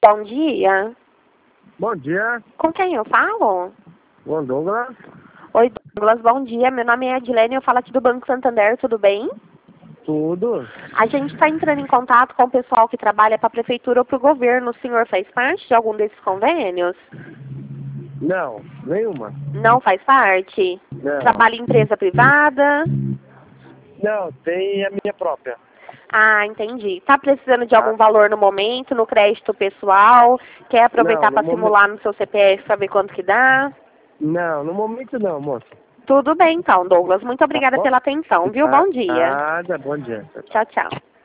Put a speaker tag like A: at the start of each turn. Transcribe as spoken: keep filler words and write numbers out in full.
A: Bom dia.
B: Bom dia.
A: Com quem eu falo?
B: Bom, Douglas.
A: Oi, Douglas, bom dia. Meu nome é Edilene, eu falo aqui do Banco Santander, tudo bem?
B: Tudo.
A: A gente está entrando em contato com o pessoal que trabalha para a prefeitura ou para o governo. O senhor faz parte de algum desses convênios?
B: Não, nenhuma.
A: Não faz parte?
B: Não.
A: Trabalha em empresa privada?
B: Não, tem a minha própria.
A: Ah, entendi. Está precisando de
B: Tá?
A: algum valor no momento, no crédito pessoal? Quer aproveitar
B: Não, no
A: para
B: momento...
A: simular no seu C P F para ver quanto que dá?
B: Não, no momento não, moça.
A: Tudo bem então, Douglas. Muito
B: Tá
A: obrigada
B: bom?
A: pela atenção, viu?
B: Tá.
A: Bom dia.
B: Nada, bom dia.
A: Tchau, tchau.